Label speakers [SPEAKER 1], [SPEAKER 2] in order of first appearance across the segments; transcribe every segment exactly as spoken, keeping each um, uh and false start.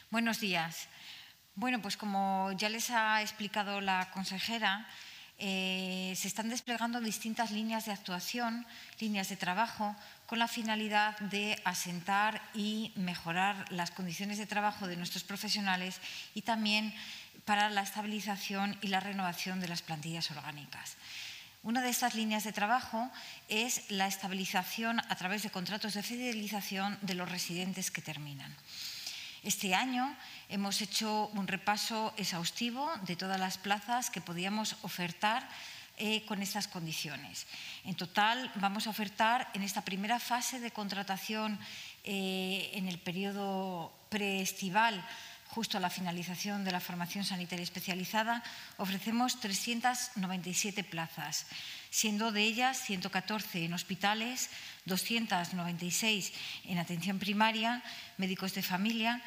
[SPEAKER 1] Buenos días. Bueno, pues como ya les ha explicado la consejera, eh, se están desplegando distintas líneas de actuación, líneas de trabajo, con la finalidad de asentar y mejorar las condiciones de trabajo de nuestros profesionales y también para la estabilización y la renovación de las plantillas orgánicas. Una de estas líneas de trabajo es la estabilización a través de contratos de fidelización de los residentes que terminan. Este año hemos hecho un repaso exhaustivo de todas las plazas que podíamos ofertar eh, con estas condiciones. En total, vamos a ofertar en esta primera fase de contratación eh, en el periodo preestival, justo a la finalización de la formación sanitaria especializada, ofrecemos trescientas noventa y siete plazas, siendo de ellas ciento catorce en hospitales, doscientas noventa y seis en atención primaria, médicos de familia,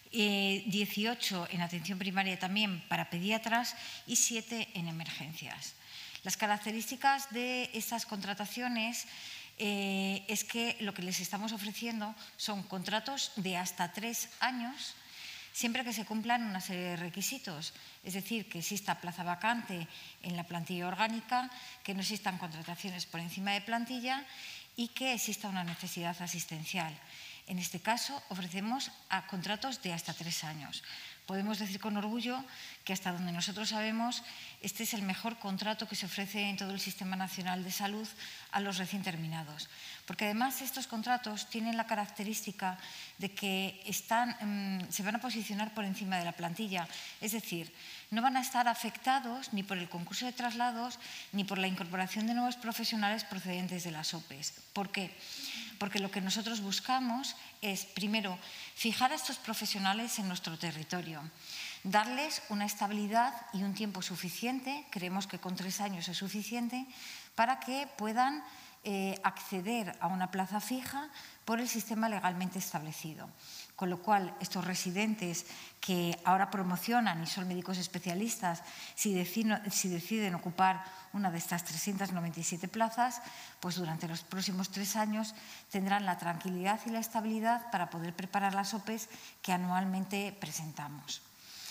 [SPEAKER 1] eh, dieciocho en atención primaria también para pediatras y siete en emergencias. Las características de estas contrataciones eh, es que lo que les estamos ofreciendo son contratos de hasta tres años, siempre que se cumplan una serie de requisitos, es decir, que exista plaza vacante en la plantilla orgánica, que no existan contrataciones por encima de plantilla y que exista una necesidad asistencial. En este caso, ofrecemos a contratos de hasta tres años. Podemos decir con orgullo que hasta donde nosotros sabemos, este es el mejor contrato que se ofrece en todo el Sistema Nacional de Salud a los recién terminados. Porque además estos contratos tienen la característica de que están, mmm, se van a posicionar por encima de la plantilla. Es decir, no van a estar afectados ni por el concurso de traslados ni por la incorporación de nuevos profesionales procedentes de las O P Es. ¿Por qué? Porque lo que nosotros buscamos es, primero, fijar a estos profesionales en nuestro territorio, darles una estabilidad y un tiempo suficiente, creemos que con tres años es suficiente, para que puedan eh, acceder a una plaza fija por el sistema legalmente establecido. Con lo cual, estos residentes que ahora promocionan y son médicos especialistas, si deciden, si deciden ocupar una de estas trescientas noventa y siete plazas, pues durante los próximos tres años tendrán la tranquilidad y la estabilidad para poder preparar las O P Es que anualmente presentamos.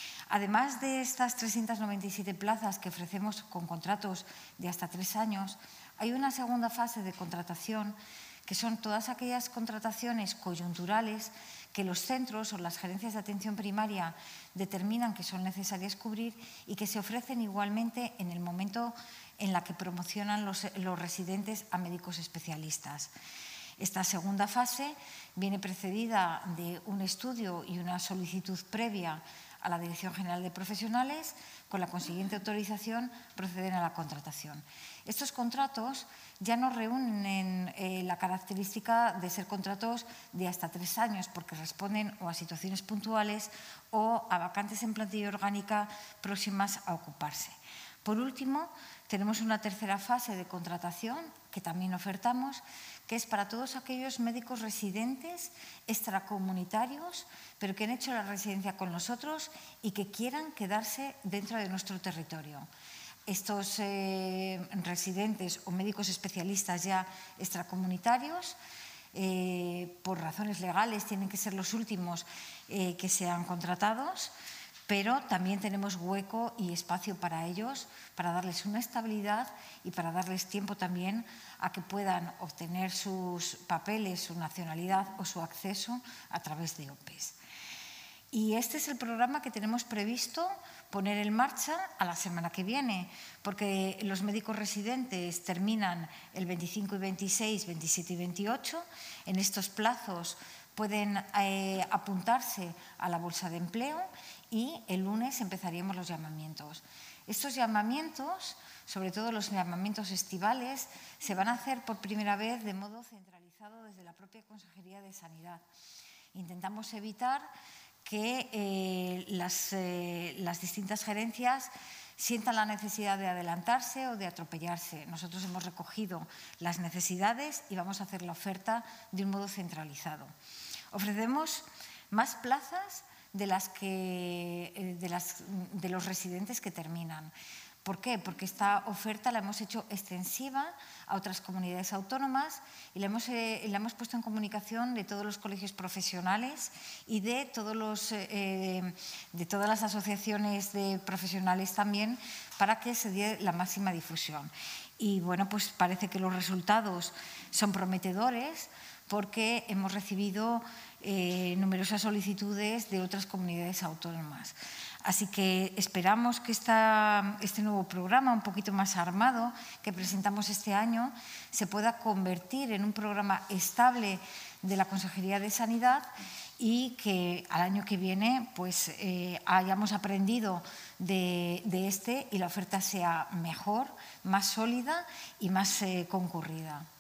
[SPEAKER 1] Además de estas trescientas noventa y siete plazas que ofrecemos con contratos de hasta tres años, hay una segunda fase de contratación que son todas aquellas contrataciones coyunturales que los centros o las gerencias de atención primaria determinan que son necesarias cubrir y que se ofrecen igualmente en el momento en la que promocionan los, los residentes a médicos especialistas. Esta segunda fase viene precedida de un estudio y una solicitud previa a la Dirección General de Profesionales, con la consiguiente autorización proceden a la contratación. Estos contratos ya no reúnen eh, la característica de ser contratos de hasta tres años porque responden o a situaciones puntuales o a vacantes en plantilla orgánica próximas a ocuparse. Por último, tenemos una tercera fase de contratación que también ofertamos, que es para todos aquellos médicos residentes extracomunitarios, pero que han hecho la residencia con nosotros y que quieran quedarse dentro de nuestro territorio. Estos eh, residentes o médicos especialistas ya extracomunitarios, eh, por razones legales, tienen que ser los últimos eh, que sean contratados, pero también tenemos hueco y espacio para ellos, para darles una estabilidad y para darles tiempo también a que puedan obtener sus papeles, su nacionalidad o su acceso a través de O P Es. Y este es el programa que tenemos previsto poner en marcha a la semana que viene, porque los médicos residentes terminan el veinticinco y veintiséis, veintisiete y veintiocho. En estos plazos pueden eh, apuntarse a la bolsa de empleo y el lunes empezaríamos los llamamientos. Estos llamamientos, sobre todo los llamamientos estivales, se van a hacer por primera vez de modo centralizado desde la propia Consejería de Sanidad. Intentamos evitar que eh, las, eh, las distintas gerencias sientan la necesidad de adelantarse o de atropellarse. Nosotros hemos recogido las necesidades y vamos a hacer la oferta de un modo centralizado. Ofrecemos más plazas de, las que, de, las, de los residentes que terminan. ¿Por qué? Porque esta oferta la hemos hecho extensiva a otras comunidades autónomas y la hemos, eh, la hemos puesto en comunicación de todos los colegios profesionales y de, todos los, eh, de todas las asociaciones de profesionales también, para que se dé la máxima difusión. Y bueno, pues parece que los resultados son prometedores, porque hemos recibido eh, numerosas solicitudes de otras comunidades autónomas. Así que esperamos que esta, este nuevo programa, un poquito más armado, que presentamos este año, se pueda convertir en un programa estable de la Consejería de Sanidad y que al año que viene pues, eh, hayamos aprendido de, de este y la oferta sea mejor, más sólida y más eh, concurrida.